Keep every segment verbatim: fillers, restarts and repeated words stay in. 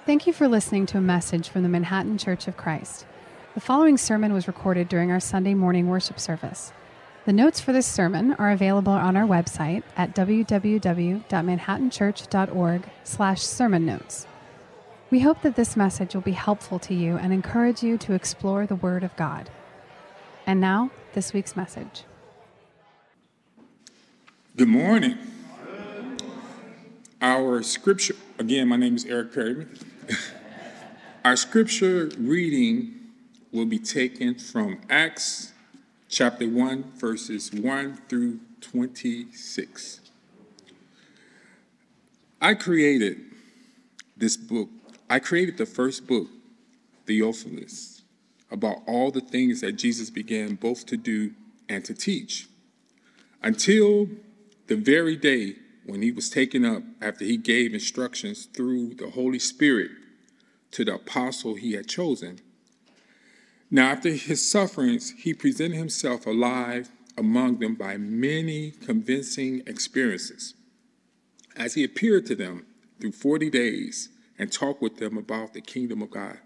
Thank you for listening to a message from the Manhattan Church of Christ. The following sermon was recorded during our Sunday morning worship service. The notes for this sermon are available on our website at w w w dot manhattan church dot org slash sermon notes. We hope that this message will be helpful to you and encourage you to explore the Word of God. And now, this week's message. Good morning. Our scripture, again, my name is Eric Perryman. Our scripture reading will be taken from Acts chapter one, verses one through twenty-six. I created this book. I created the first book, Theophilus, about all the things that Jesus began both to do and to teach, until the very day when he was taken up after he gave instructions through the Holy Spirit to the apostle he had chosen. Now, after his sufferings, he presented himself alive among them by many convincing experiences, as he appeared to them through forty days and talked with them about the kingdom of God.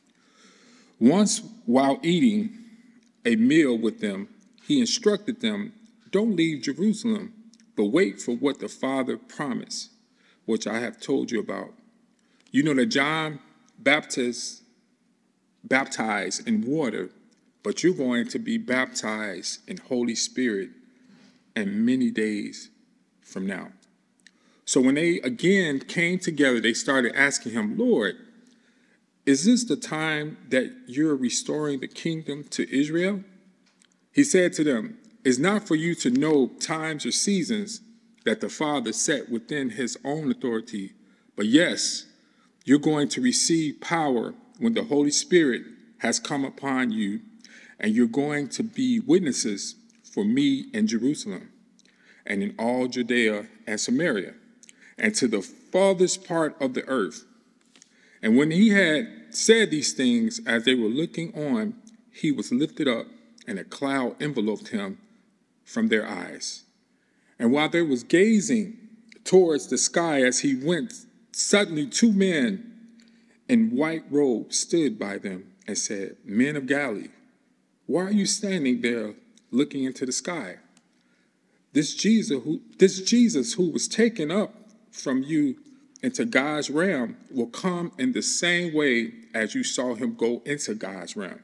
Once, while eating a meal with them, he instructed them, "Don't leave Jerusalem, but wait for what the Father promised, which I have told you about. You know that John baptized, baptized in water, but you're going to be baptized in Holy Spirit in many days from now." So when they again came together, they started asking him, "Lord, is this the time that you're restoring the kingdom to Israel?" He said to them, "It's not for you to know times or seasons that the Father set within his own authority, but yes, you're going to receive power when the Holy Spirit has come upon you, and you're going to be witnesses for me in Jerusalem and in all Judea and Samaria and to the farthest part of the earth." And when he had said these things, as they were looking on, he was lifted up, and a cloud enveloped him from their eyes. And while they was gazing towards the sky as he went, suddenly two men in white robes stood by them and said, "Men of Galilee, why are you standing there looking into the sky? This Jesus who, this Jesus who was taken up from you into God's realm will come in the same way as you saw him go into God's realm."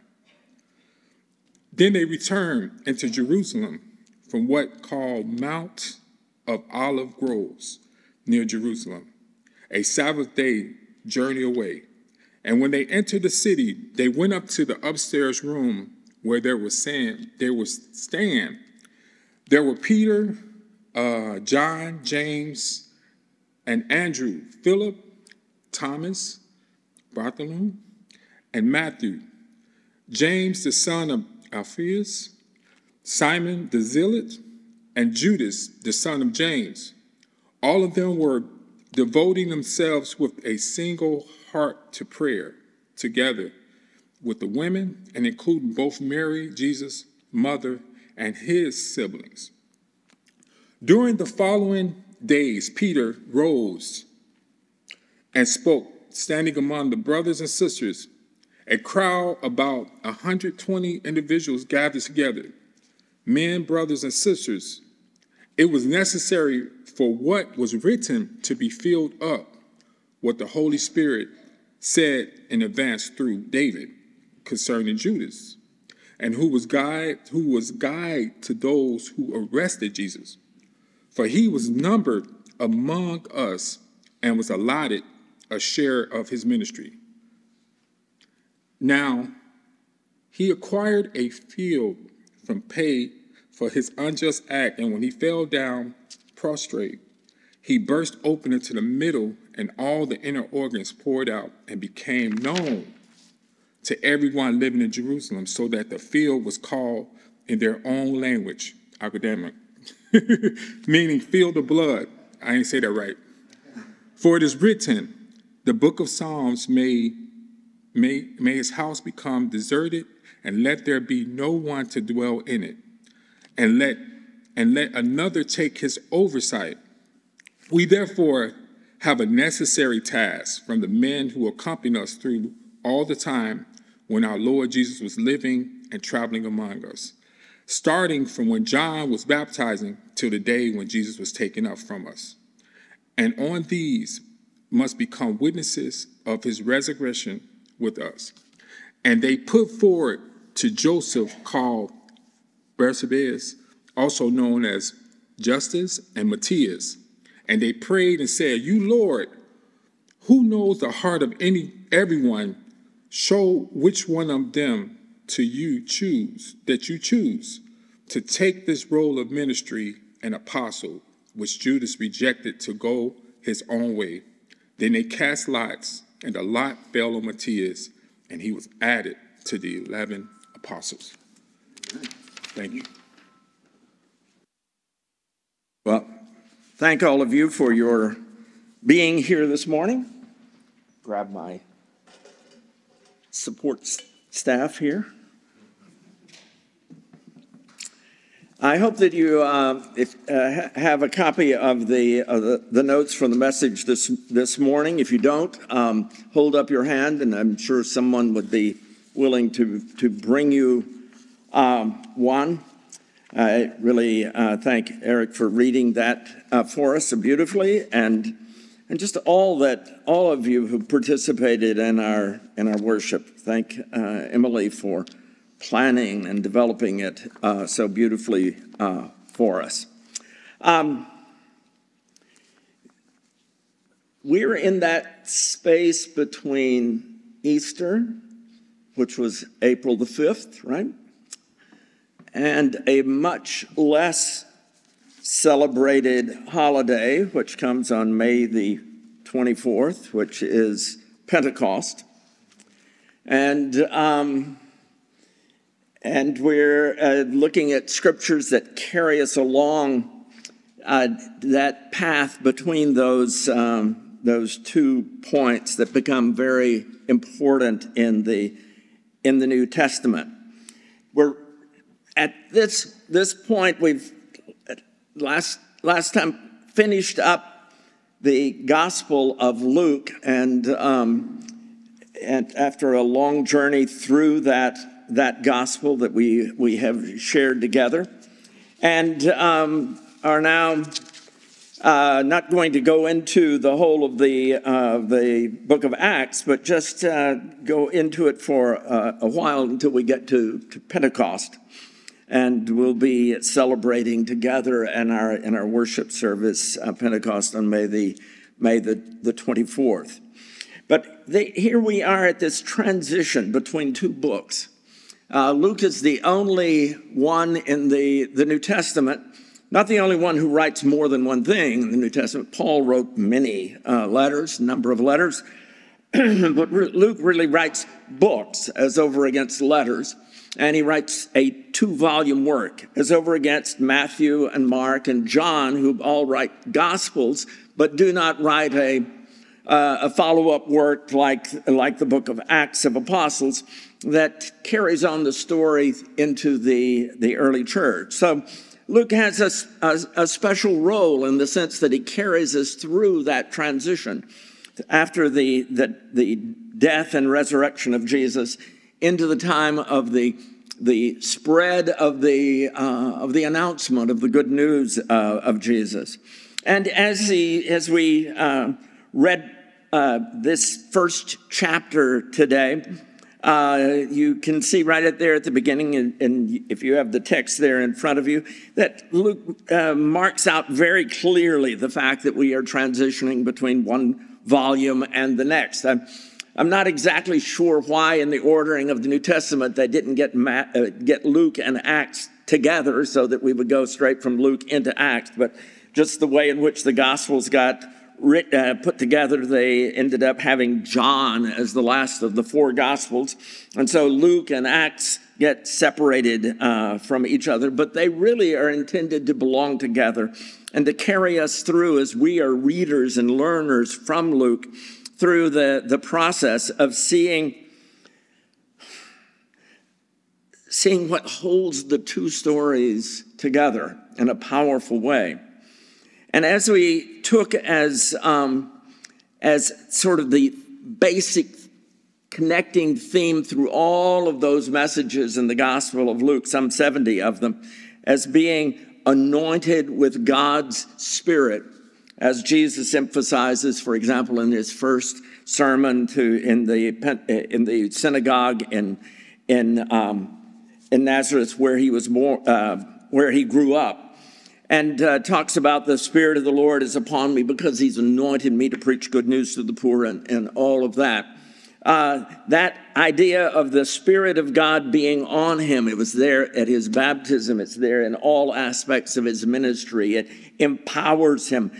Then they returned into Jerusalem from what called Mount of Olive Groves near Jerusalem, a Sabbath day journey away. And when they entered the city, they went up to the upstairs room where there was stand, there was stand. There were Peter, uh, John, James, and Andrew, Philip, Thomas, Bartholomew, and Matthew, James the son of Alphaeus, Simon the Zealot, and Judas the son of James. All of them were devoting themselves with a single heart to prayer, together with the women, and including both Mary, Jesus' mother, and his siblings. During the following days, Peter rose and spoke, standing among the brothers and sisters. A crowd, about one hundred twenty individuals, gathered together. Men, brothers, and sisters, it was necessary for what was written to be filled up, what the Holy Spirit said in advance through David concerning Judas, and who was guide, who was guide to those who arrested Jesus. For he was numbered among us and was allotted a share of his ministry. Now, he acquired a field from pay for his unjust act, and when he fell down prostrate, he burst open into the middle, and all the inner organs poured out and became known to everyone living in Jerusalem, so that the field was called in their own language, academic, meaning field of blood. I ain't say that right. For it is written, the book of Psalms may, may, may his house become deserted, and let there be no one to dwell in it, and let and let another take his oversight. We therefore, have a necessary task from the men who accompanied us through all the time when our Lord Jesus was living and traveling among us, starting from when John was baptizing till the day when Jesus was taken up from us. And on these must become witnesses of his resurrection with us. And they put forward to Joseph, called Barsabas, also known as Justus, and Matthias. And they prayed and said, "You, Lord, who knows the heart of any everyone, show which one of them to you choose, that you choose, to take this role of ministry and apostle, which Judas rejected to go his own way." Then they cast lots, and the lot fell on Matthias, and he was added to the eleven apostles. Thank you. Well, thank all of you for your being here this morning. Grab my support staff here. I hope that you uh, if, uh, have a copy of the, uh, the the notes from the message this this morning. If you don't, um, hold up your hand, and I'm sure someone would be willing to to bring you um, one. I really uh, thank Eric for reading that uh, for us so beautifully, and and just all that all of you who participated in our in our worship. Thank uh, Emily for planning and developing it uh, so beautifully uh, for us. Um, we're in that space between Easter, which was April the fifth, right? And a much less celebrated holiday, which comes on May the twenty-fourth, which is Pentecost. And um, And we're uh, looking at scriptures that carry us along uh, that path between those um, those two points that become very important in the in the New Testament. We're at this this point. We've last last time finished up the Gospel of Luke, and um, and after a long journey through that. that gospel that we, we have shared together, and um, are now uh, not going to go into the whole of the, uh, the book of Acts, but just uh, go into it for uh, a while until we get to, to Pentecost. And we'll be celebrating together in our, in our worship service, uh, Pentecost on May the, May the, the twenty-fourth. But they, here we are at this transition between two books. Uh, Luke is the only one in the, the New Testament, not the only one who writes more than one thing in the New Testament. Paul wrote many uh, letters, a number of letters, but Luke really writes books as over against letters, and he writes a two-volume work as over against Matthew and Mark and John, who all write Gospels, but do not write a, uh, a follow-up work like, like the book of Acts of Apostles, that carries on the story into the, the early church. So Luke has a, a, a special role in the sense that he carries us through that transition after the, the, the death and resurrection of Jesus into the time of the, the spread of the, uh, of the announcement of the good news uh, of Jesus. And as, he, as we uh, read uh, this first chapter today, Uh, you can see right at there at the beginning, and, and if you have the text there in front of you, that Luke uh, marks out very clearly the fact that we are transitioning between one volume and the next. I'm, I'm not exactly sure why in the ordering of the New Testament they didn't get, Ma- uh, get Luke and Acts together so that we would go straight from Luke into Acts, but just the way in which the Gospels got Writ, uh, put together, they ended up having John as the last of the four Gospels. And so Luke and Acts get separated uh, from each other, but they really are intended to belong together and to carry us through as we are readers and learners from Luke through the, the process of seeing, seeing what holds the two stories together in a powerful way. And as we took as um, as sort of the basic connecting theme through all of those messages in the Gospel of Luke, some seventy of them, as being anointed with God's Spirit, as Jesus emphasizes, for example, in his first sermon to in the in the synagogue in in um, in Nazareth, where he was born, uh, where he grew up, and uh, talks about the Spirit of the Lord is upon me because he's anointed me to preach good news to the poor and, and all of that. Uh, that idea of the Spirit of God being on him, it was there at his baptism. It's there in all aspects of his ministry. It empowers him,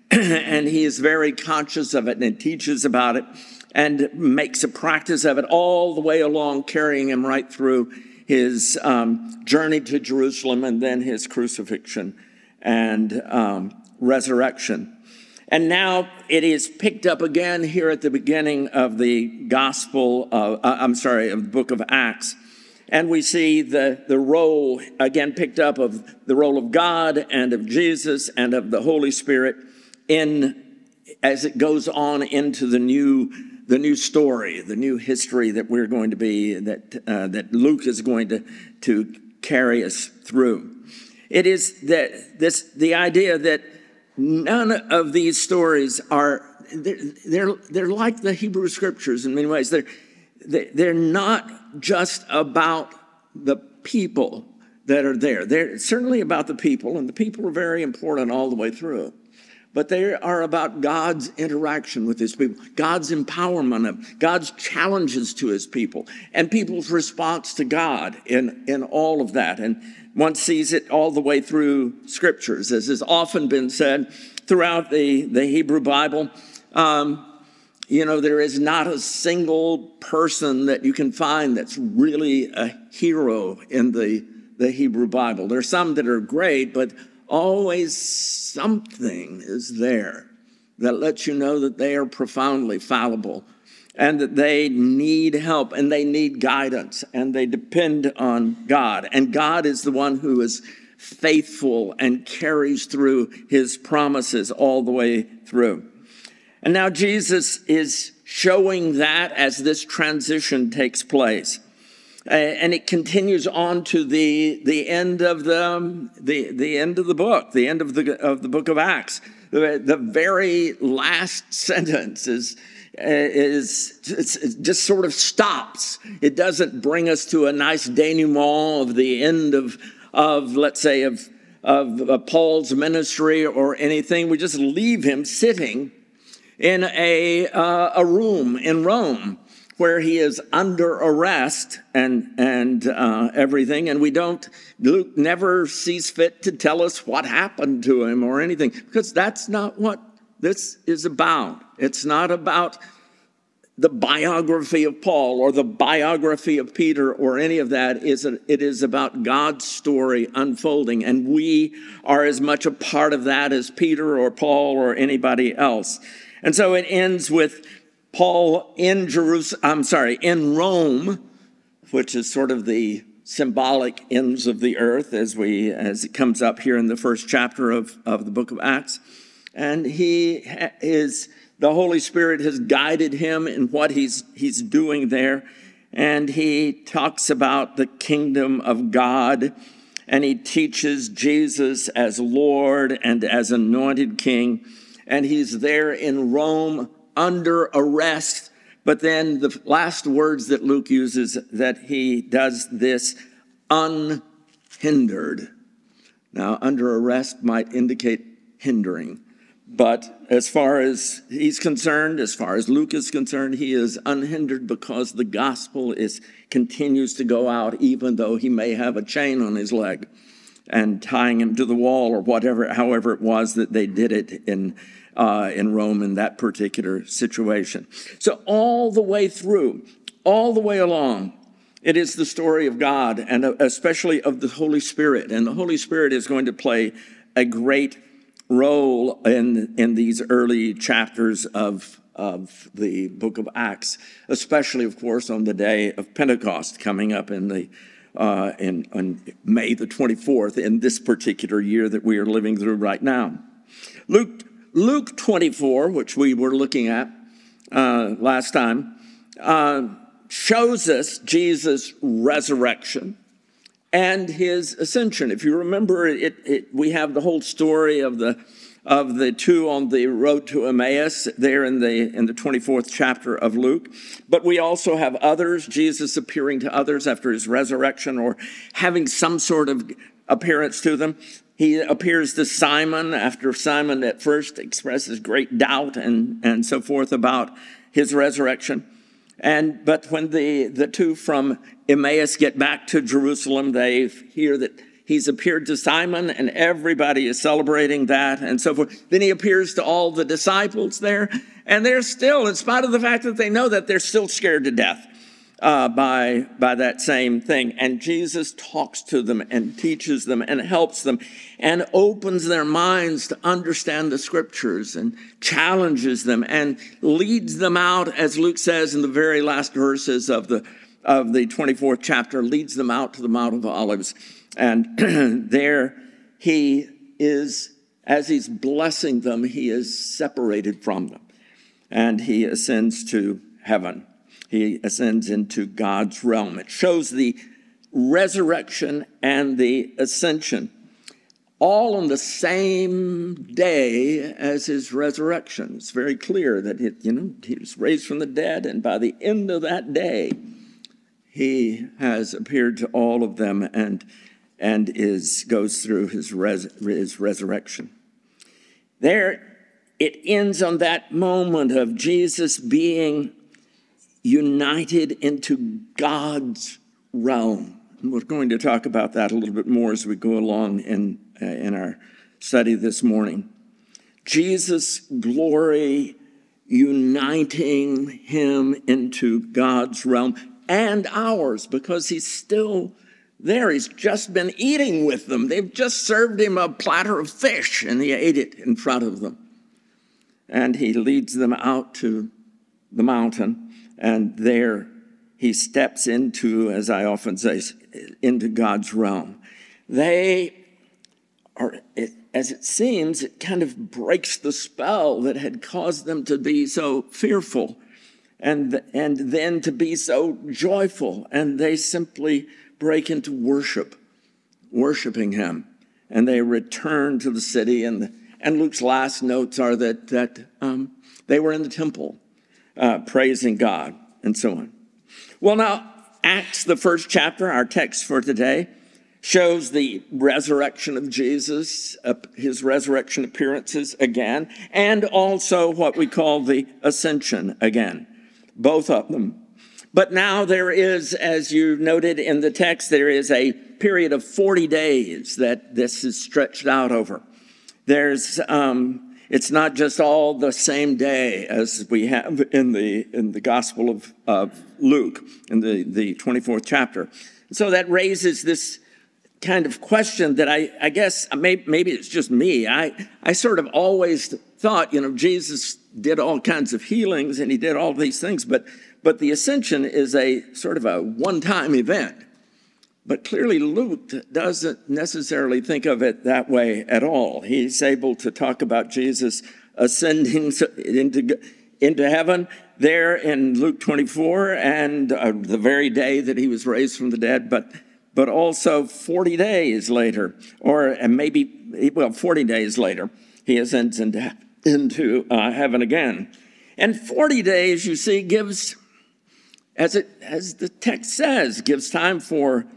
and he is very conscious of it and teaches about it and makes a practice of it all the way along, carrying him right through his um, journey to Jerusalem and then his crucifixion and um, resurrection. And now it is picked up again here at the beginning of the gospel, of, uh, I'm sorry, of the book of Acts. And we see the, the role, again, picked up of the role of God and of Jesus and of the Holy Spirit in, as it goes on into the new, the new story, the new history that we're going to be, that, uh, that Luke is going to, to carry us through. It is that this, the idea that none of these stories are, they're, they're, they're like the Hebrew Scriptures in many ways. They're, they're not just about the people that are there. They're certainly about the people, and the people are very important all the way through. But they are about God's interaction with his people, God's empowerment of, God's challenges to his people, and people's response to God in, in all of that. And one sees it all the way through Scriptures, as has often been said throughout the, the Hebrew Bible. Um, you know, there is not a single person that you can find that's really a hero in the, the Hebrew Bible. There are some that are great, but always something is there that lets you know that they are profoundly fallible and that they need help and they need guidance and they depend on God. And God is the one who is faithful and carries through his promises all the way through. And now Jesus is showing that as this transition takes place. Uh, and it continues on to the the end of the the the end of the book, the end of the of the book of Acts. The, the very last sentence is is it's, it just sort of stops. It doesn't bring us to a nice denouement of the end of of let's say of of uh, Paul's ministry or anything. We just leave him sitting in a uh, a room in Rome, where he is under arrest and and uh, everything, and we don't, Luke never sees fit to tell us what happened to him or anything, because that's not what this is about. It's not about the biography of Paul or the biography of Peter or any of that. It is about God's story unfolding, and we are as much a part of that as Peter or Paul or anybody else. And so it ends with Paul in Jerusalem, I'm sorry, in Rome, which is sort of the symbolic ends of the earth as we as it comes up here in the first chapter of, of the book of Acts. And he is, the Holy Spirit has guided him in what he's he's doing there. And he talks about the kingdom of God, and he teaches Jesus as Lord and as anointed king. And he's there in Rome under arrest. But then the last words that Luke uses, that he does this unhindered. Now, under arrest might indicate hindering. But as far as he's concerned, as far as Luke is concerned, he is unhindered because the gospel is continues to go out, even though he may have a chain on his leg and tying him to the wall or whatever, however it was that they did it in Uh, in Rome in that particular situation. So all the way through, all the way along, it is the story of God and especially of the Holy Spirit. And the Holy Spirit is going to play a great role in, in these early chapters of, of the book of Acts, especially, of course, on the day of Pentecost coming up in the uh, in, on May the twenty-fourth in this particular year that we are living through right now. Luke Luke twenty-four, which we were looking at uh, last time, uh, shows us Jesus' resurrection and his ascension. If you remember, it, it, we have the whole story of the of the two on the road to Emmaus there in the in the twenty-fourth chapter of Luke. But we also have others, Jesus appearing to others after his resurrection or having some sort of appearance to them. He appears to Simon after Simon at first expresses great doubt and, and so forth about his resurrection. And but when the, the two from Emmaus get back to Jerusalem, they hear that he's appeared to Simon and everybody is celebrating that and so forth. Then he appears to all the disciples there, and they're still, in spite of the fact that they know that, they're still scared to death uh, by, by that same thing. And Jesus talks to them and teaches them and helps them and opens their minds to understand the scriptures and challenges them and leads them out, as Luke says in the very last verses of the, of the twenty-fourth chapter, leads them out to the Mount of Olives. And there he is, as he's blessing them, he is separated from them. And he ascends to heaven. He ascends into God's realm. It shows the resurrection and the ascension all on the same day as his resurrection. It's very clear that it, you know, he was raised from the dead, and by the end of that day, he has appeared to all of them and and is goes through his, res, his resurrection. There, it ends on that moment of Jesus being united into God's realm. And we're going to talk about that a little bit more as we go along in, uh, in our study this morning. Jesus' glory uniting him into God's realm and ours, because he's still there. He's just been eating with them. They've just served him a platter of fish, and he ate it in front of them. And he leads them out to the mountain, and there he steps into, as I often say, into God's realm. They are, it, as it seems, it kind of breaks the spell that had caused them to be so fearful and, and then to be so joyful, and they simply break into worship, worshiping him. And they return to the city. And, and Luke's last notes are that, that um, they were in the temple uh, praising God and so on. Well, now, Acts, the first chapter, our text for today, shows the resurrection of Jesus, uh, his resurrection appearances again, and also what we call the ascension again, both of them. But now there is, as you noted in the text, there is a period of forty days that this is stretched out over. There's, um, it's not just all the same day as we have in the in the Gospel of, of Luke, in the, the twenty-fourth chapter. So that raises this kind of question that I, I guess, maybe, maybe it's just me. I, I sort of always thought, you know, Jesus did all kinds of healings and he did all these things, but But the ascension is a sort of a one-time event. But clearly Luke doesn't necessarily think of it that way at all. He's able to talk about Jesus ascending into, into heaven there in Luke twenty-four, and uh, the very day that he was raised from the dead, but but also forty days later, or and maybe, well, forty days later, he ascends into, into uh, heaven again. And forty days, you see, gives... As it, as the text says, gives time for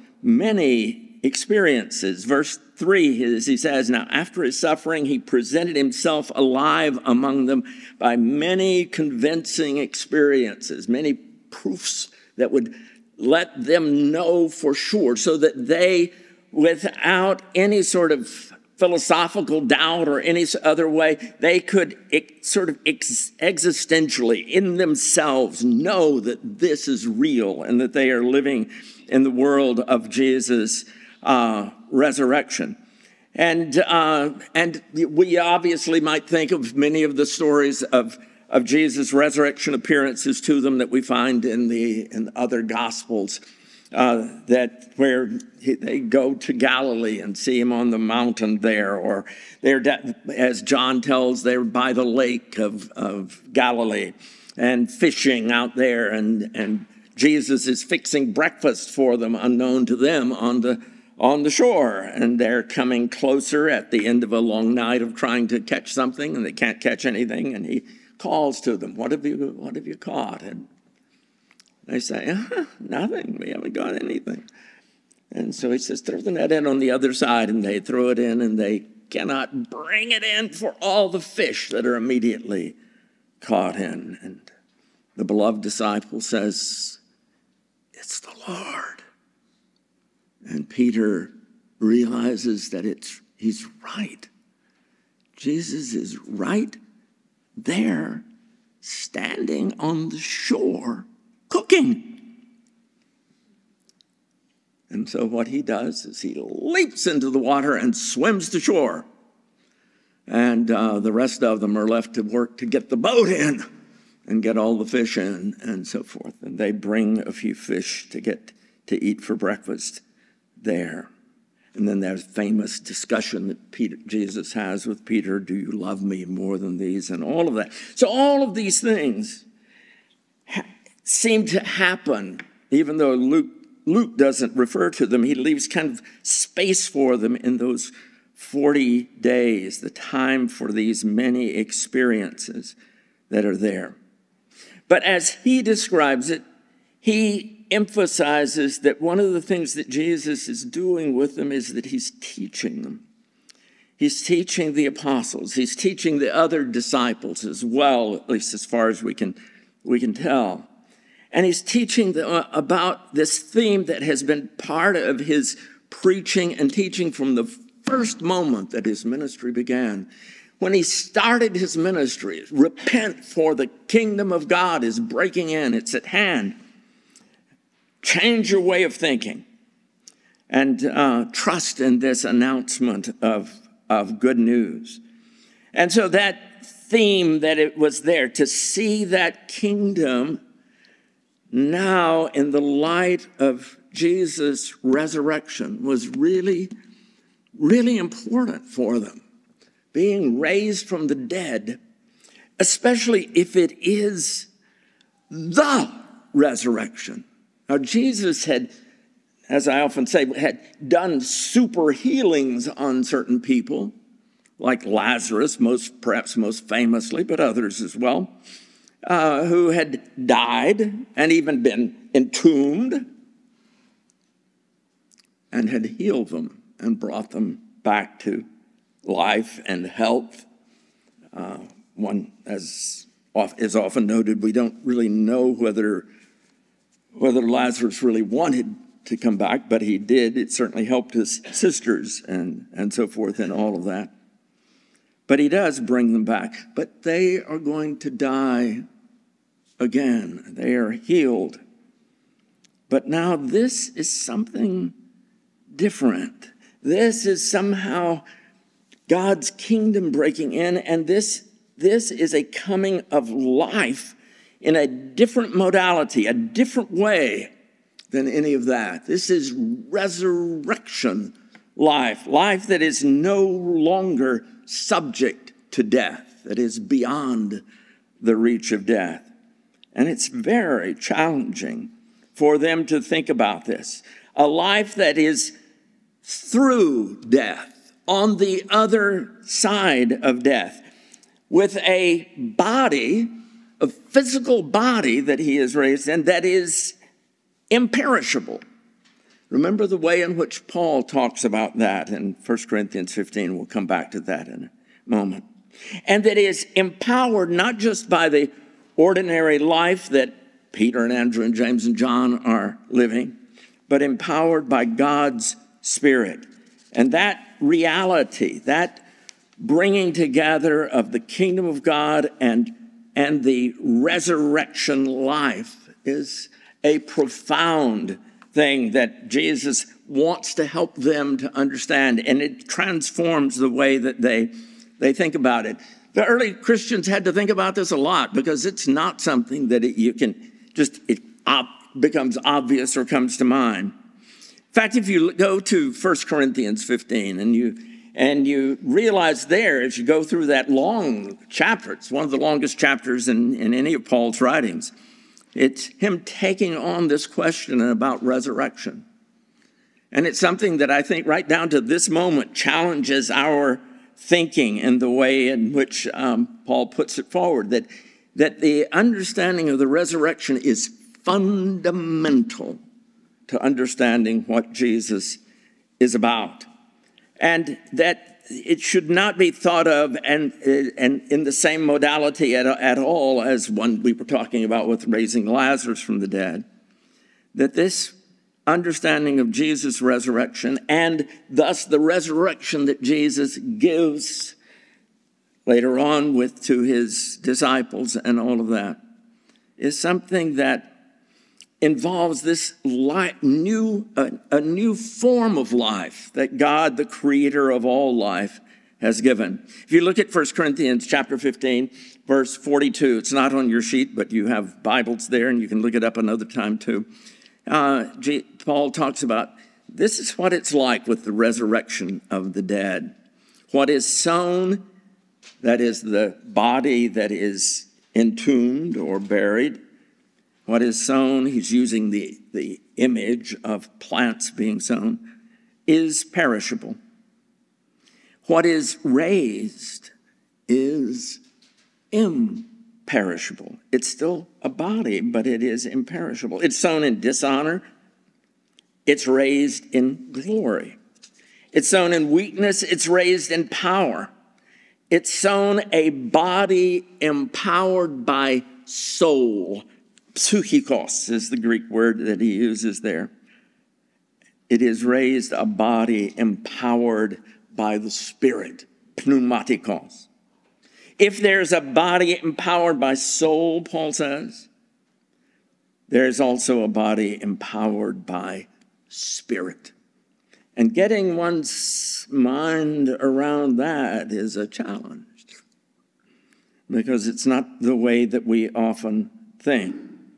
many experiences. Verse three, as he says, now after his suffering, he presented himself alive among them by many convincing experiences, many proofs that would let them know for sure, so that they, without any sort of philosophical doubt or any other way, they could ex- sort of ex- existentially in themselves know that this is real and that they are living in the world of Jesus' uh, resurrection. And uh, and we obviously might think of many of the stories of, of Jesus' resurrection appearances to them that we find in the in other Gospels. uh, that where he, they go to Galilee and see him on the mountain there, or they're, as John tells, they're by the lake of, of Galilee and fishing out there, and, and Jesus is fixing breakfast for them, unknown to them, on the on the shore. And they're coming closer at the end of a long night of trying to catch something, and they can't catch anything. And he calls to them, "What have you, what have you caught?" And they say, uh, "Nothing. We haven't got anything." And so he says, "Throw the net in on the other side." And they throw it in, and they cannot bring it in for all the fish that are immediately caught in. And the beloved disciple says, "It's the Lord." And Peter realizes that it's he's right. Jesus is right there, standing on the shore, cooking. And so what he does is he leaps into the water and swims to shore. And uh, the rest of them are left to work to get the boat in and get all the fish in and so forth. And they bring a few fish to get to eat for breakfast there. And then there's famous discussion that Peter, Jesus has with Peter, "Do you love me more than these?" and all of that. So all of these things ha- seem to happen, even though Luke, Luke doesn't refer to them. He leaves kind of space for them in those forty days, the time for these many experiences that are there. But as he describes it, he emphasizes that one of the things that Jesus is doing with them is that he's teaching them. He's teaching the apostles. He's teaching the other disciples as well, at least as far as we can, we can tell. And he's teaching them about this theme that has been part of his preaching and teaching from the first moment that his ministry began. When he started his ministry, repent, for the kingdom of God is breaking in. It's at hand. Change your way of thinking and uh, trust in this announcement of, of good news. And so that theme that it was there, to see that kingdom now in the light of Jesus' resurrection, was really, really important for them. Being raised from the dead, especially if it is the resurrection. Now, Jesus had, as I often say, had done super healings on certain people, like Lazarus, most perhaps most famously, but others as well, uh, who had died and even been entombed, and had healed them and brought them back to life and health. Uh, one, as is often noted, we don't really know whether Whether Lazarus really wanted to come back, but he did. It certainly helped his sisters and, and so forth and all of that. But he does bring them back. But they are going to die again. They are healed. But now this is something different. This is somehow God's kingdom breaking in, and this, this is a coming of life in a different modality, a different way than any of that. This is resurrection life, life that is no longer subject to death, that is beyond the reach of death. And it's very challenging for them to think about this. A life that is through death, on the other side of death, with a body, a physical body that he is raised in that is imperishable. Remember the way in which Paul talks about that in First Corinthians fifteen. We'll come back to that in a moment. And that is empowered not just by the ordinary life that Peter and Andrew and James and John are living, but empowered by God's Spirit. And that reality, that bringing together of the kingdom of God and, and the resurrection life is a profound thing that Jesus wants to help them to understand. And it transforms the way that they, they think about it. The early Christians had to think about this a lot because it's not something that it, you can just it, op, becomes obvious or comes to mind. In fact, if you go to First Corinthians fifteen and you and you realize there, as you go through that long chapter, it's one of the longest chapters in, in any of Paul's writings, it's him taking on this question about resurrection. And it's something that I think right down to this moment challenges our thinking and the way in which um, Paul puts it forward, that, that the understanding of the resurrection is fundamental to understanding what Jesus is about. And that it should not be thought of and, and in the same modality at, at all as one we were talking about with raising Lazarus from the dead. That this understanding of Jesus' resurrection and thus the resurrection that Jesus gives later on with to his disciples and all of that is something that involves this life, new, a, a new form of life that God, the creator of all life, has given. If you look at First Corinthians chapter fifteen, verse forty-two, it's not on your sheet, but you have Bibles there and you can look it up another time too. Uh, G, Paul talks about this is what it's like with the resurrection of the dead. What is sown, that is the body that is entombed or buried. What is sown, he's using the, the image of plants being sown, is perishable. What is raised is imperishable. It's still a body, but it is imperishable. It's sown in dishonor. It's raised in glory. It's sown in weakness. It's raised in power. It's sown a body empowered by soul. Psychikos is the Greek word that he uses there. It is raised a body empowered by the Spirit, pneumatikos. If there's a body empowered by soul, Paul says, there's also a body empowered by spirit. And getting one's mind around that is a challenge because it's not the way that we often think.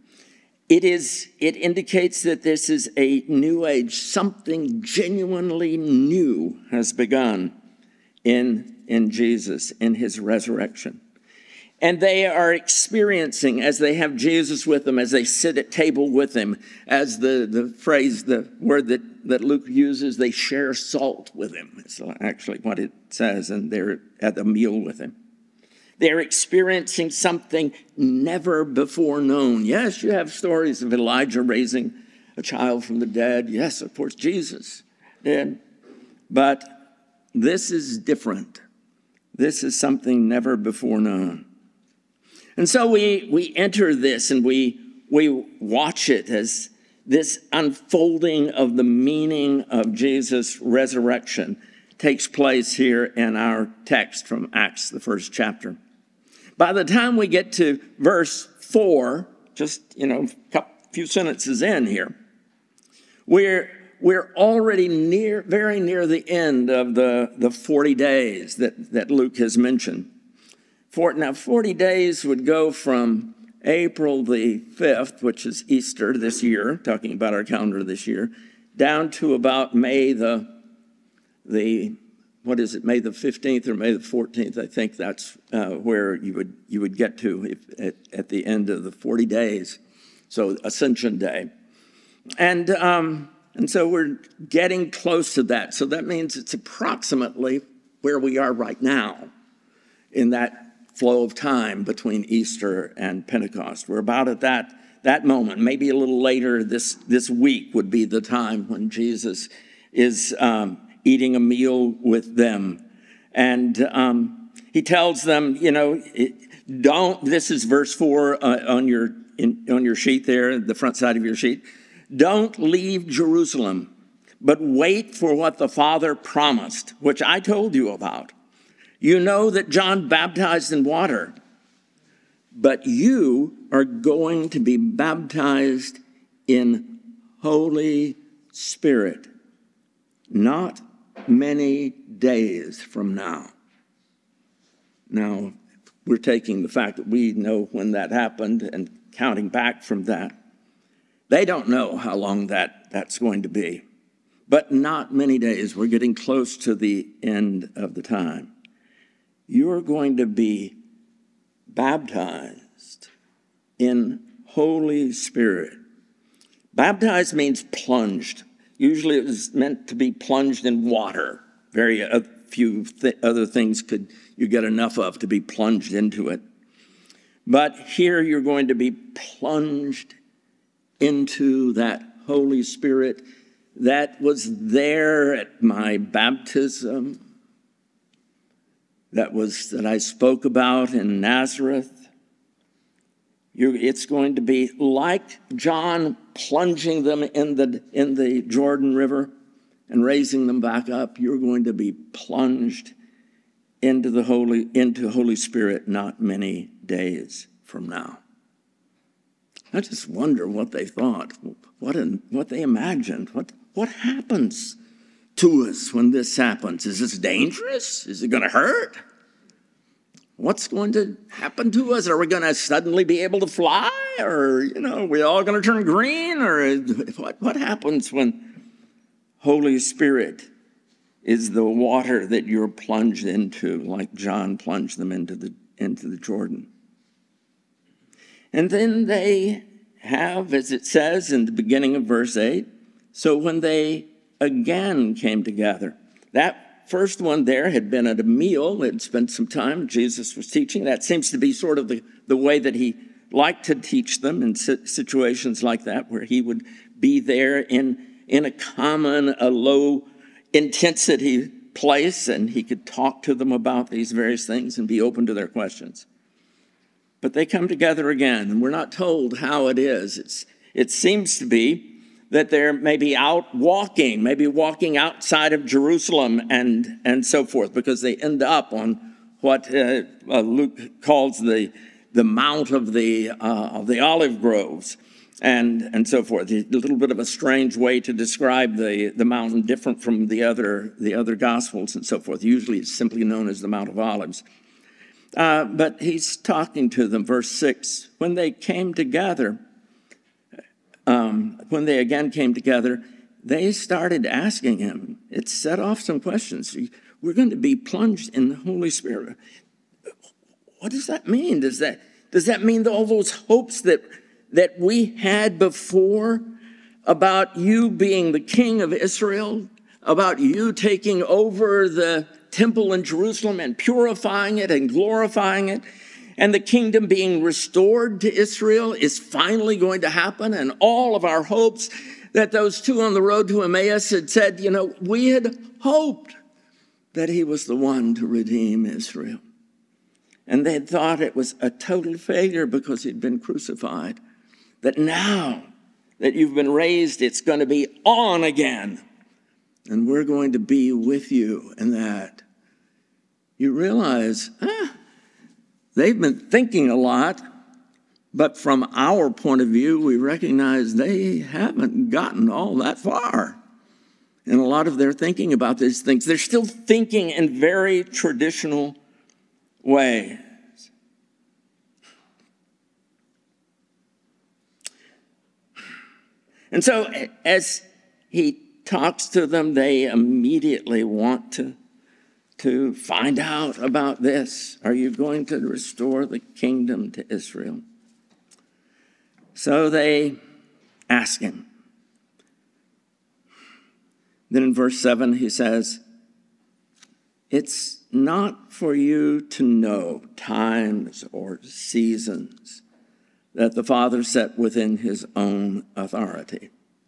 It is, it indicates that this is a new age. Something genuinely new has begun in, in Jesus, in his resurrection. And they are experiencing, as they have Jesus with them, as they sit at table with him, as the, the phrase, the word that, that Luke uses, they share salt with him. It's actually what it says, and they're at the meal with him. They're experiencing something never before known. Yes, you have stories of Elijah raising a child from the dead. Yes, of course, Jesus did. But this is different. This is something never before known. And so we, we enter this and we, we watch it as this unfolding of the meaning of Jesus' resurrection takes place here in our text from Acts, the first chapter. By the time we get to verse four, just, you know, a few sentences in here, we're, we're already near, very near the end of the, the forty days that, that Luke has mentioned. For, now, forty days would go from April the fifth, which is Easter this year, talking about our calendar this year, down to about May the, the what is it, May the fifteenth or May the fourteenth. I think that's uh, where you would you would get to if, at, at the end of the forty days, so Ascension Day. And, um, and so we're getting close to that. So that means it's approximately where we are right now in that flow of time between Easter and Pentecost. We're about at that, that moment. Maybe a little later this, this week would be the time when Jesus is um, eating a meal with them. And um, he tells them, you know, don't, this is verse four uh, on your in, on your sheet there, the front side of your sheet. Don't leave Jerusalem, but wait for what the Father promised, which I told you about. You know that John baptized in water, but you are going to be baptized in Holy Spirit not many days from now. Now, we're taking the fact that we know when that happened and counting back from that. They don't know how long that, that's going to be. But not many days. We're getting close to the end of the time. You're going to be baptized in Holy Spirit. Baptized means plunged. Usually it was meant to be plunged in water. Very uh, few th- other things could you get enough of to be plunged into it. But here you're going to be plunged into that Holy Spirit that was there at my baptism, that was that I spoke about in Nazareth. You're, it's going to be like John plunging them in the in the Jordan River and raising them back up. You're going to be plunged into the Holy into Holy Spirit not many days from now. I just wonder what they thought, what in, what they imagined, what what happens to us when this happens. Is this dangerous? Is it going to hurt? What's going to happen to us? Are we going to suddenly be able to fly? Or, you know, are we all going to turn green? Or what, what happens when Holy Spirit is the water that you're plunged into, like John plunged them into the, into the Jordan? And then they have, as it says in the beginning of verse eight, so when they again came together, that first one there had been at a meal, had spent some time, Jesus was teaching. That seems to be sort of the, the way that he liked to teach them in situations like that, where he would be there in, in a common, a low intensity place, and he could talk to them about these various things and be open to their questions. But they come together again, and we're not told how it is. It's, it seems to be that they're maybe out walking, maybe walking outside of Jerusalem and, and so forth, because they end up on what uh, uh, Luke calls the, the Mount of the, uh, of the Olive Groves and, and so forth. A little bit of a strange way to describe the, the mountain, different from the other, the other Gospels and so forth. Usually it's simply known as the Mount of Olives. Uh, but he's talking to them, verse six, when they came together, um, when they again came together, they started asking him. It set off some questions. We're going to be plunged in the Holy Spirit. What does that mean? Does that, does that mean all those hopes that, that we had before about you being the king of Israel, about you taking over the temple in Jerusalem and purifying it and glorifying it, and the kingdom being restored to Israel is finally going to happen, and all of our hopes that those two on the road to Emmaus had said, you know, we had hoped that he was the one to redeem Israel. And they had thought it was a total failure because he'd been crucified. That now that you've been raised, it's going to be on again. And we're going to be with you in that. You realize, ah, they've been thinking a lot, but from our point of view, we recognize they haven't gotten all that far in a lot of their thinking about these things. They're still thinking in very traditional ways. And so as he talks to them, they immediately want to to find out about this. Are you going to restore the kingdom to Israel? So they ask him. Then in verse seven, he says, it's not for you to know times or seasons that the Father set within his own authority.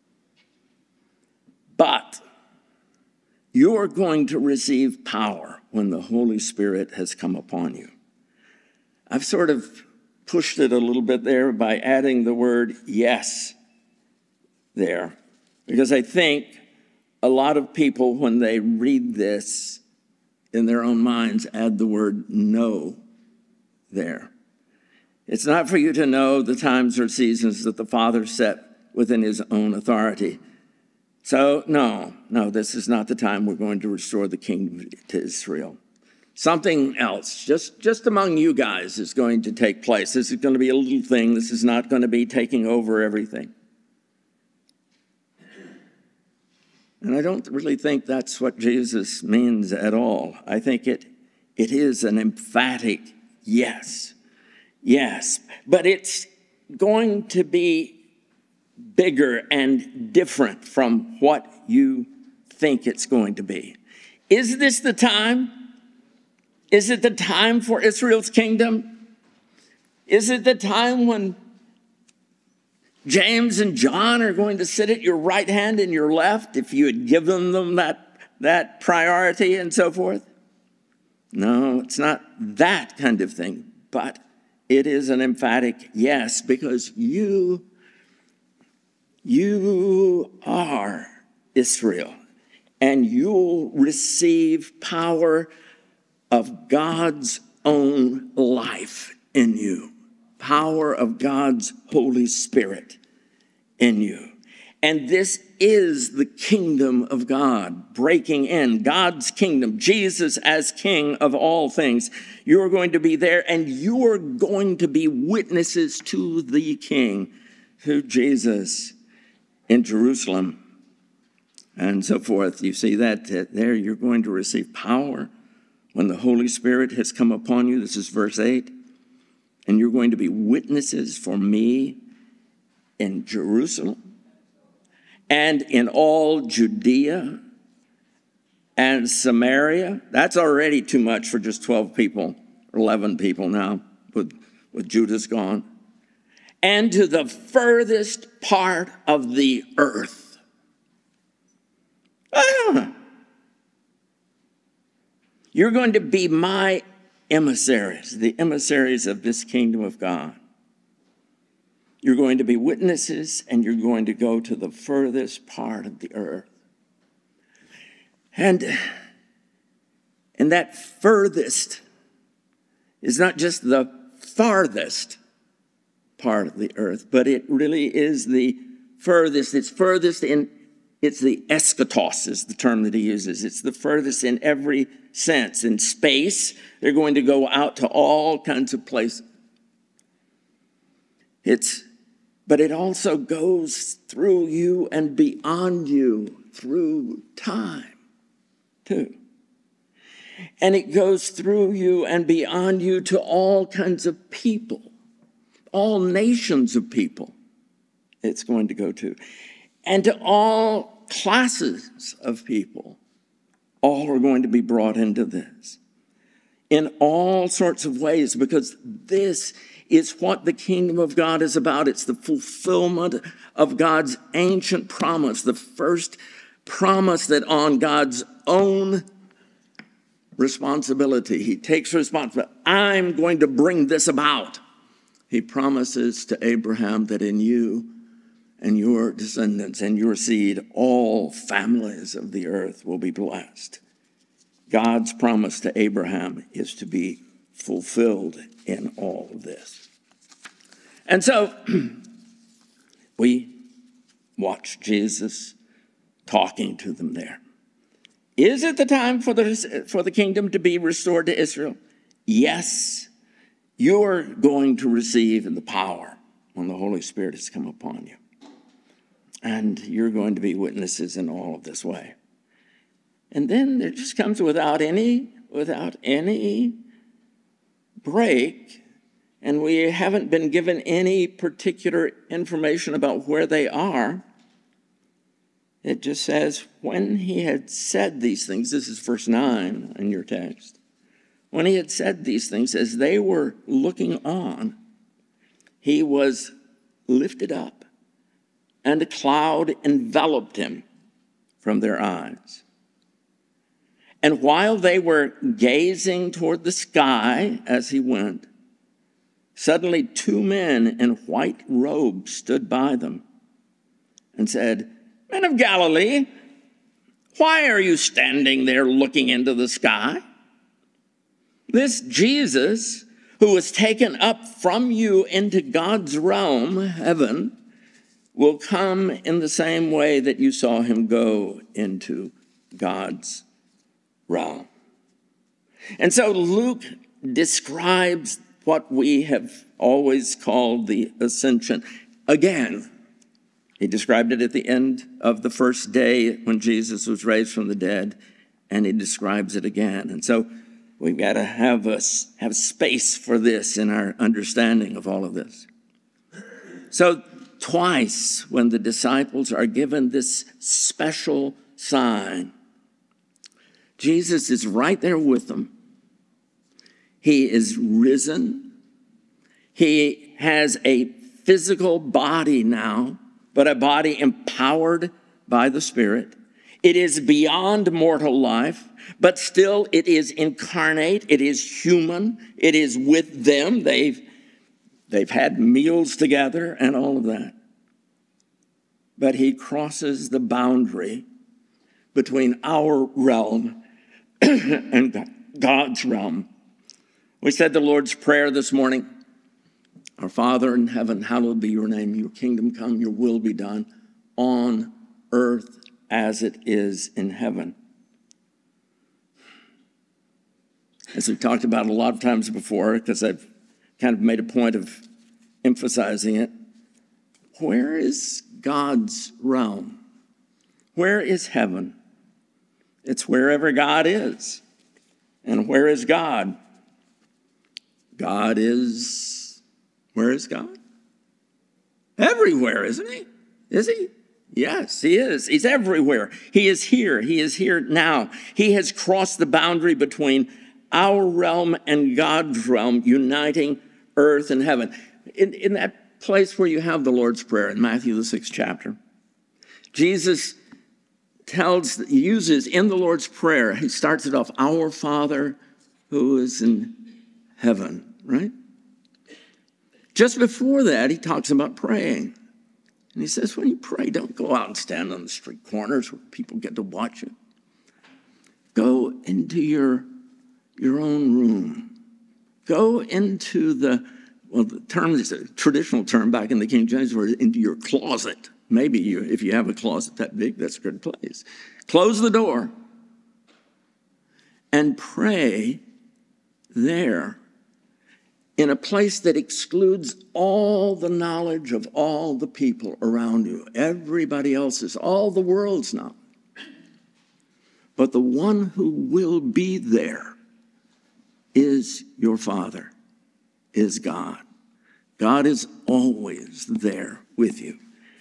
But you're going to receive power when the Holy Spirit has come upon you. I've sort of pushed it a little bit there by adding the word yes there, because I think a lot of people, when they read this in their own minds, add the word no there. It's not for you to know the times or seasons that the Father set within his own authority. So, no, no, this is not the time we're going to restore the kingdom to Israel. Something else, just, just among you guys, is going to take place. This is going to be a little thing. This is not going to be taking over everything. And I don't really think that's what Jesus means at all. I think it, it is an emphatic yes. Yes. But it's going to be bigger and different from what you think it's going to be. Is this the time? Is it the time for Israel's kingdom? Is it the time when James and John are going to sit at your right hand and your left if you had given them that, that priority and so forth? No, it's not that kind of thing, but it is an emphatic yes, because you, you are Israel, and you'll receive power of God's own life in you, power of God's Holy Spirit in you. And this is the kingdom of God breaking in, God's kingdom, Jesus as King of all things. You're going to be there, and you're going to be witnesses to the King, to Jesus in Jerusalem and so forth. You see that there, you're going to receive power when the Holy Spirit has come upon you. This is verse eight. And you're going to be witnesses for me in Jerusalem and in all Judea and Samaria. That's already too much for just twelve people, or eleven people now, with, with Judas gone. And to the furthest part of the earth. Ah. You're going to be my emissaries, the emissaries of this kingdom of God. You're going to be witnesses, and you're going to go to the furthest part of the earth. And, and that furthest is not just the farthest part of the earth, but it really is the furthest. It's furthest in, it's the eschatos is the term that he uses. It's the furthest in every sense. In space, they're going to go out to all kinds of places. It's But it also goes through you and beyond you through time, too. And it goes through you and beyond you to all kinds of people, all nations of people it's going to go to, and to all classes of people. All are going to be brought into this in all sorts of ways, because this is what the kingdom of God is about. It's the fulfillment of God's ancient promise, the first promise that on God's own responsibility, he takes responsibility. I'm going to bring this about. He promises to Abraham that in you and your descendants and your seed, all families of the earth will be blessed. God's promise to Abraham is to be fulfilled in all of this. And so we watch Jesus talking to them there. Is it the time for the, for the kingdom to be restored to Israel? Yes, you're going to receive the power when the Holy Spirit has come upon you. And you're going to be witnesses in all of this way. And then there just comes without any, without any break, and we haven't been given any particular information about where they are. It just says, when he had said these things, this is verse nine in your text. When he had said these things, as they were looking on, he was lifted up, and a cloud enveloped him from their eyes. And while they were gazing toward the sky as he went, suddenly two men in white robes stood by them and said, "Men of Galilee, why are you standing there looking into the sky? This Jesus, who was taken up from you into God's realm, heaven, will come in the same way that you saw him go into God's realm." And so Luke describes what we have always called the ascension. Again, He described it at the end of the first day when Jesus was raised from the dead, and he describes it again. And so we've got to have a, have space for this in our understanding of all of this. So twice when the disciples are given this special sign, Jesus is right there with them. He is risen. He has a physical body now, but a body empowered by the Spirit. It is beyond mortal life, but still it is incarnate. It is human. It is with them. They've, they've had meals together and all of that. But he crosses the boundary between our realm and God's realm. We said the Lord's Prayer this morning. Our Father in heaven, hallowed be your name. Your kingdom come, your will be done on earth as it is in heaven. As we've talked about a lot of times before, because I've kind of made a point of emphasizing it, where is God's realm? Where is heaven? It's wherever God is. And where is God? God is, where is God? Everywhere, isn't he? Is he? Yes, he is. He's everywhere. He is here. He is here now. He has crossed the boundary between our realm and God's realm, uniting earth and heaven. In, in that place where you have the Lord's Prayer in Matthew, the sixth chapter, Jesus tells, uses in the Lord's Prayer, he starts it off, our Father who is in heaven, right? Just before that, he talks about praying. And he says, when you pray, don't go out and stand on the street corners where people get to watch you. Go into your, your own room. Go into the, well, the term is a traditional term back in the King James, where into your closet. Maybe you, if you have a closet that big, that's a good place. Close the door and pray there in a place that excludes all the knowledge of all the people around you, everybody else's, all the world's knowledge. But the one who will be there is your Father, is God. God is always there with you.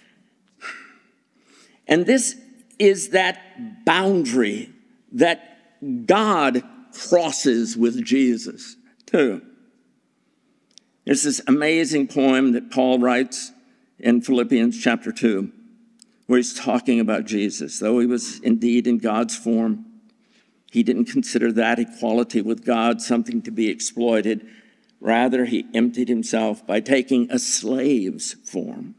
And this is that boundary that God crosses with Jesus, too. There's this amazing poem that Paul writes in Philippians chapter two, where he's talking about Jesus. Though he was indeed in God's form, he didn't consider that equality with God something to be exploited. Rather, he emptied himself by taking a slave's form,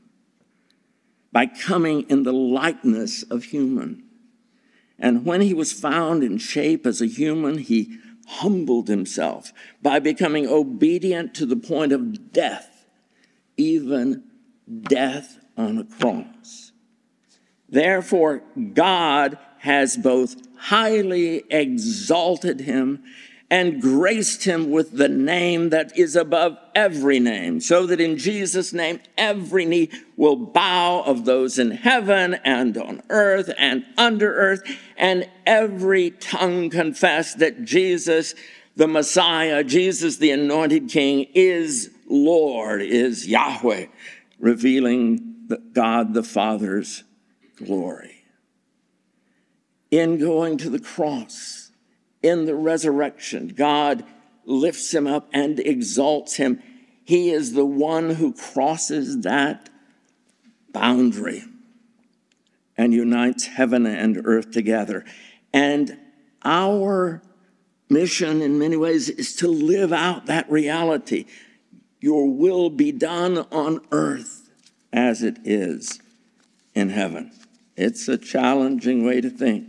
by coming in the likeness of human. And when he was found in shape as a human, he humbled himself by becoming obedient to the point of death, even death on a cross. Therefore, God has both highly exalted him and graced him with the name that is above every name, so that in Jesus' name every knee will bow, of those in heaven and on earth and under earth, and every tongue confess that Jesus, the Messiah, Jesus, the anointed King, is Lord, is Yahweh, revealing the God the Father's glory. In going to the cross, in the resurrection, God lifts him up and exalts him. He is the one who crosses that boundary and unites heaven and earth together. And our mission, in many ways, is to live out that reality. Your will be done on earth as it is in heaven. It's a challenging way to think.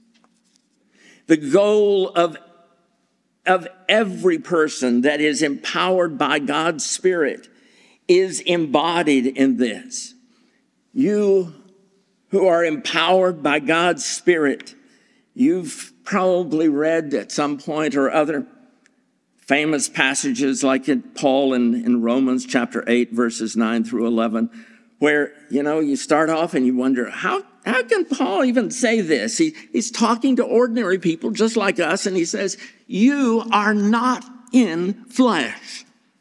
The goal of, of every person that is empowered by God's Spirit is embodied in this. You who are empowered by God's Spirit, you've probably read at some point or other famous passages like in Paul in, in Romans chapter eight, verses nine through eleven, where, you know, you start off and you wonder, how, how can Paul even say this? He, he's talking to ordinary people just like us, and he says, you are not in flesh.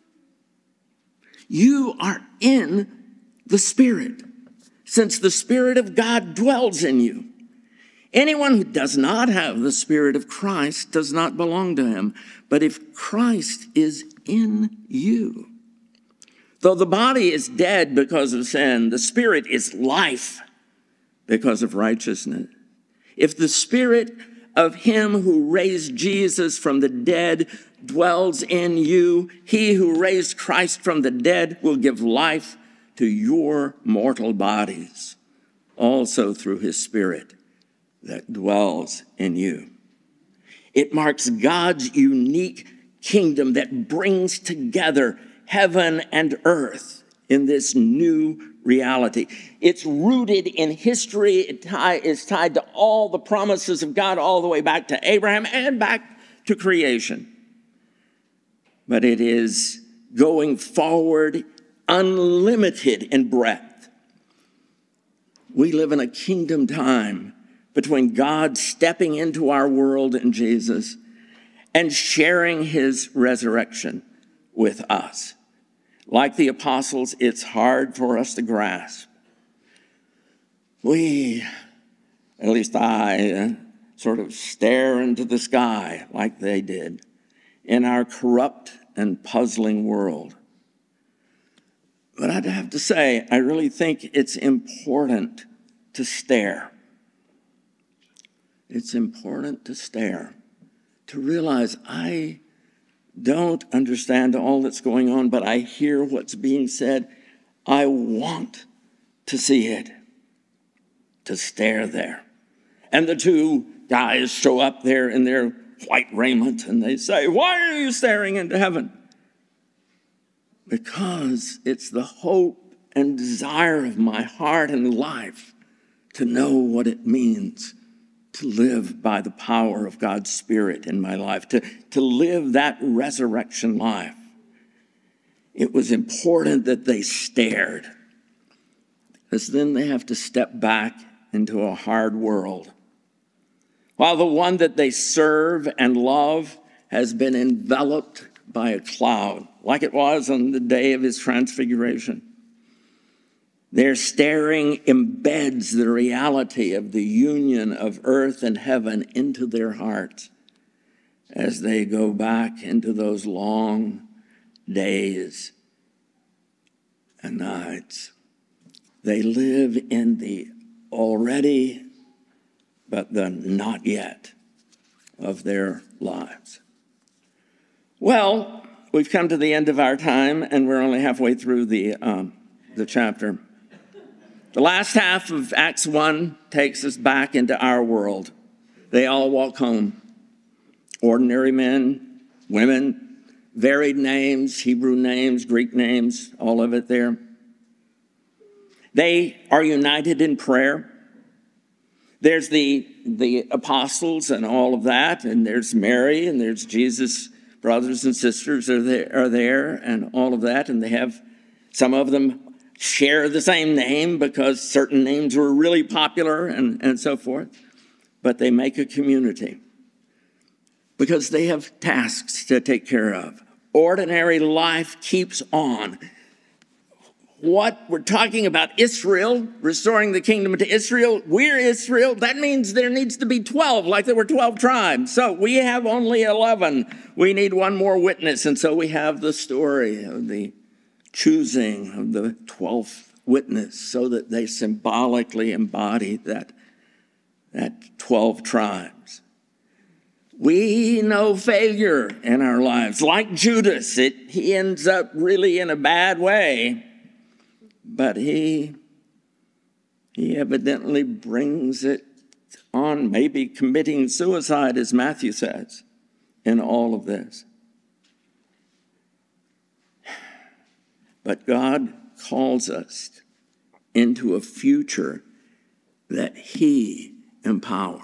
You are in the Spirit, since the Spirit of God dwells in you. Anyone who does not have the Spirit of Christ does not belong to him. But if Christ is in you, though the body is dead because of sin, the Spirit is life because of righteousness. If the Spirit of him who raised Jesus from the dead dwells in you, he who raised Christ from the dead will give life to your mortal bodies, also through his Spirit that dwells in you. It marks God's unique kingdom that brings together heaven and earth in this new reality. It's rooted in history. It tie, is tied to all the promises of God all the way back to Abraham and back to creation. But it is going forward unlimited in breadth. We live in a kingdom time between God stepping into our world in Jesus and sharing his resurrection with us. Like the apostles, it's hard for us to grasp. We, at least I, uh, sort of stare into the sky like they did in our corrupt and puzzling world. But I'd have to say, I really think it's important to stare. It's important to stare, to realize I don't understand all that's going on, but I hear what's being said. I want to see it, to stare there. And the two guys show up there in their white raiment, and they say, why are you staring into heaven? Because it's the hope and desire of my heart and life to know what it means to live by the power of God's Spirit in my life, to, to live that resurrection life. It was important that they stared, because then they have to step back into a hard world. While the one that they serve and love has been enveloped by a cloud, like it was on the day of his transfiguration. Their staring embeds the reality of the union of earth and heaven into their hearts as they go back into those long days and nights. They live in the already, but the not yet of their lives. Well, we've come to the end of our time, and we're only halfway through the, um, the chapter. The last half of Acts one takes us back into our world. They all walk home. Ordinary men, women, varied names, Hebrew names, Greek names, all of it there. They are united in prayer. There's the, the apostles and all of that, and there's Mary, and there's Jesus' brothers and sisters are there, are there, and all of that, and they have, some of them share the same name because certain names were really popular and, and so forth. But they make a community because they have tasks to take care of. Ordinary life keeps on. What we're talking about, Israel, restoring the kingdom to Israel, we're Israel. That means there needs to be twelve, like there were twelve tribes. So we have only eleven. We need one more witness. And so we have the story of the choosing of the twelfth witness so that they symbolically embody that, that twelve tribes. We know failure in our lives. Like Judas, it, he ends up really in a bad way. But he, he evidently brings it on, maybe committing suicide, as Matthew says, in all of this. But God calls us into a future that he empowers.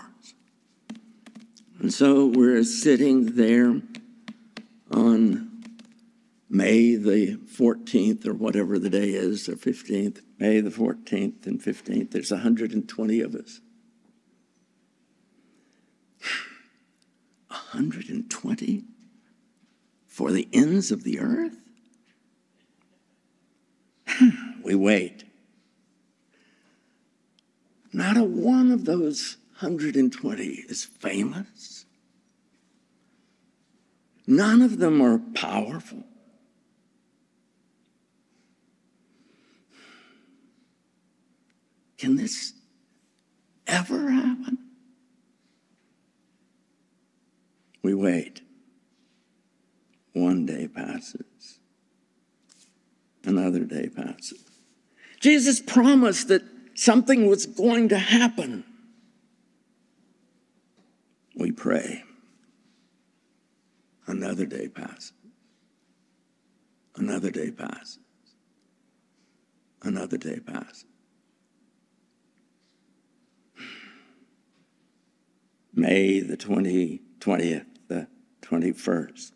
And so we're sitting there on May the fourteenth or whatever the day is, or fifteenth, May the fourteenth and fifteenth, there's one hundred twenty of us. one hundred twenty for the ends of the earth? We wait. Not a one of those one hundred twenty is famous. None of them are powerful. Can this ever happen? We wait. One day passes. Another day passes. Jesus promised that something was going to happen. We pray. Another day passes. Another day passes. Another day passes. May the twentieth, the twenty-first.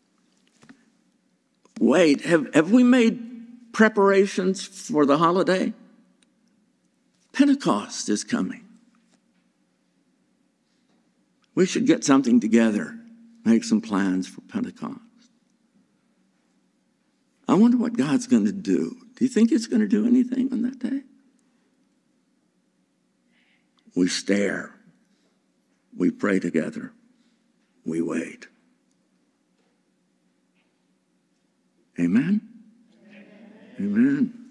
Wait, have, have we made preparations for the holiday? Pentecost is coming. We should get something together, make some plans for Pentecost. I wonder what God's going to do. Do you think He's going to do anything on that day? We stare. We pray together. We wait. Amen? Amen. Amen.